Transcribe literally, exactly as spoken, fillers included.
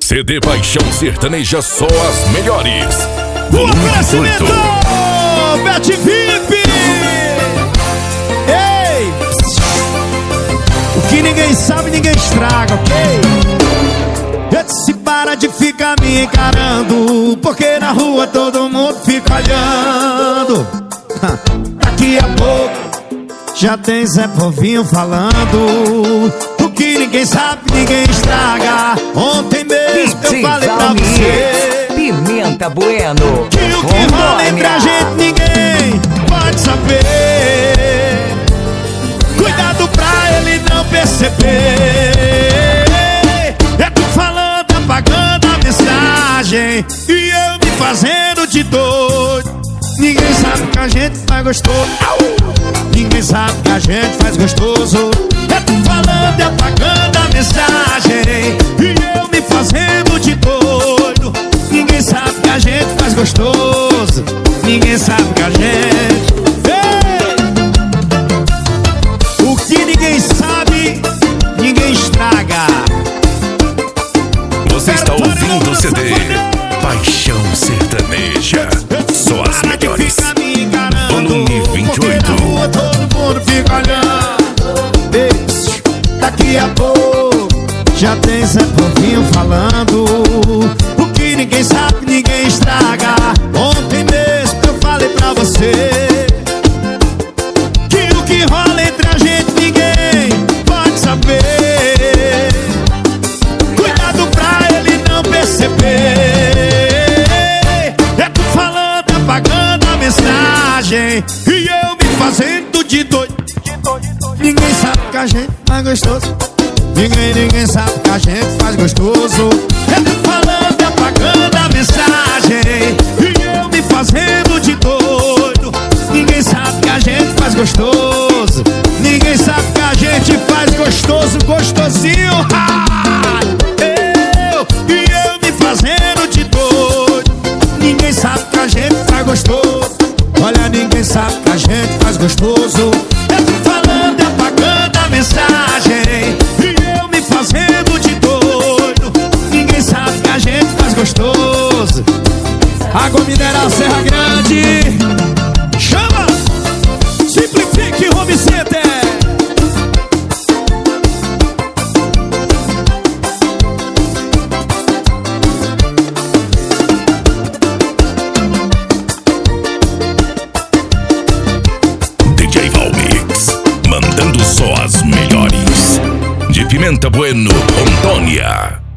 C D Paixão Sertaneja, só as melhores. O oferecimento Bet V I P. Ei! O que ninguém sabe, ninguém estraga, ok? Se para de ficar me encarando, porque na rua todo mundo fica olhando. Daqui a pouco já tem Zé Povinho falando. O que ninguém sabe, ninguém estraga. Ontem mesmo eu falei pra você, Pimenta Bueno, que o que rola entre a gente ninguém pode saber. Cuidado pra ele não perceber. É tu falando, apagando a mensagem, e eu me fazendo de doido. Ninguém sabe que a gente faz gostoso. Ninguém sabe que a gente faz gostoso. É tu falando e apagando a mensagem, e eu me fazendo de doido. Ninguém sabe que a gente faz gostoso. Ninguém sabe que a gente... Ei! O que ninguém sabe, ninguém estraga. Você está ouvindo o C D Paixão Sertaneja, só as melhores. Volume vinte e oito. Todo mundo fica olhando. Daqui a pouco já tem Zé Povinho falando. O que ninguém sabe, ninguém estraga. Ontem mesmo eu falei pra você, que o que rola entre a gente ninguém pode saber. Cuidado pra ele não perceber. É tu falando, apagando a mensagem, e eu me fazendo de doido. Ninguém sabe que a gente faz gostoso. Ninguém, ninguém sabe que a gente faz gostoso. É tu falando, apagando a mensagem, e eu me fazendo de doido. Ninguém sabe que a gente faz gostoso. Ninguém sabe que a gente faz gostoso, gostosinho. Ah! Eu, e eu me fazendo de doido. Ninguém sabe que a gente faz gostoso. Olha, ninguém sabe que a gente faz gostoso. É tu falando, apagando a mensagem, e eu me fazendo de doido. Ninguém sabe que a gente faz gostoso. Água mineral Serra Grande, chama! Simplifique Home Center. D J Valmix, mandando só as melhores. De Pimenta Bueno, Rondônia.